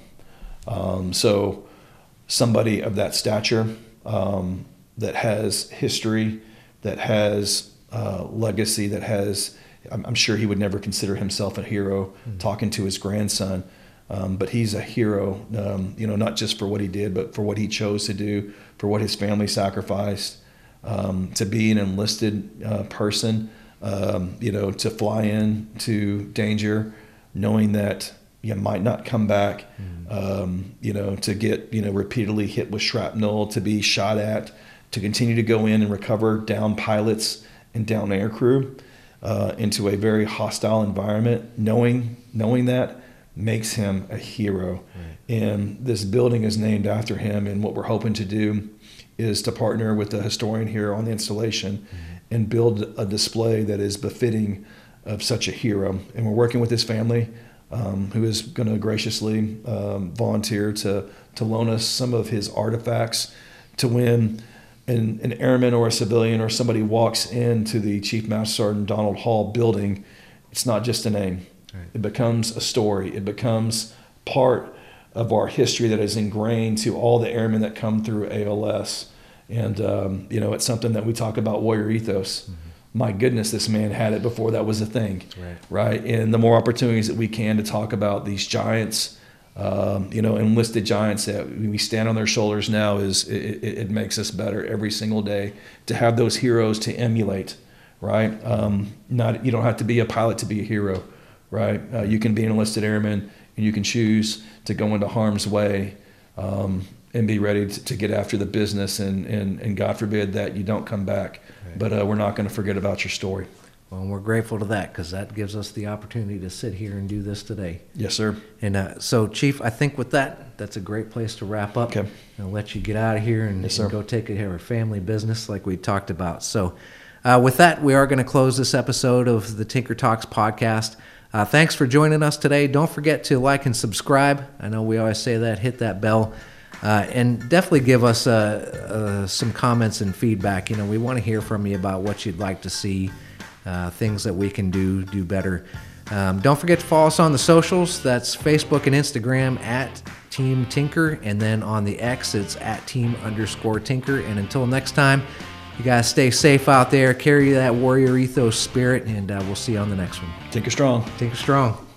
S2: Um, so somebody of that stature, um, that has history, that has uh, legacy, that has, I'm, I'm sure he would never consider himself a hero, mm-hmm. talking to his grandson. Um, but he's a hero, um, you know, not just for what he did, but for what he chose to do, for what his family sacrificed, um, to be an enlisted uh, person, um, you know, to fly in to danger, knowing that you might not come back, mm. um, you know, to get, you know, repeatedly hit with shrapnel, to be shot at, to continue to go in and recover down pilots and down air crew uh, into a very hostile environment, knowing knowing that makes him a hero. Right. And this building is named after him, and what we're hoping to do is to partner with the historian here on the installation mm-hmm. and build a display that is befitting of such a hero. And we're working with his family, um, who is going to graciously um, volunteer to, to loan us some of his artifacts, to when an, an airman or a civilian or somebody walks into the Chief Master Sergeant Donald Hall building, it's not just a name. Right. It becomes a story. It becomes part of our history that is ingrained to all the airmen that come through A L S. And, um, you know, it's something that we talk about, warrior ethos. Mm-hmm. My goodness, this man had it before that was a thing. Right. Right. And the more opportunities that we can to talk about these giants, um, you know, enlisted giants that we stand on their shoulders now, is it, it, it makes us better every single day to have those heroes to emulate. Right. Um, not, you don't have to be a pilot to be a hero. Right. Uh, you can be an enlisted airman, and you can choose to go into harm's way um, and be ready to, to get after the business. And, and, and God forbid that you don't come back. Right. But uh, we're not going to forget about your story.
S1: Well, and we're grateful to that because that gives us the opportunity to sit here and do this today.
S2: Yes, sir.
S1: And uh, so, Chief, I think with that, that's a great place to wrap up.
S2: Okay.
S1: I'll let you get out of here and,
S2: yes,
S1: and go take care of our family business like we talked about. So uh, with that, we are going to close this episode of the Tinker Talks podcast. Uh, thanks for joining us today. Don't forget to like and subscribe. I know we always say that. Hit that bell. Uh, and definitely give us uh, uh, some comments and feedback. You know, we want to hear from you about what you'd like to see, uh, things that we can do, do better. Um, don't forget to follow us on the socials. That's Facebook and Instagram at Team Tinker. And then on the X, it's at Team underscore Tinker. And until next time, you guys stay safe out there, carry that warrior ethos spirit, and uh, we'll see you on the next one.
S2: Tinker strong.
S1: Tinker strong.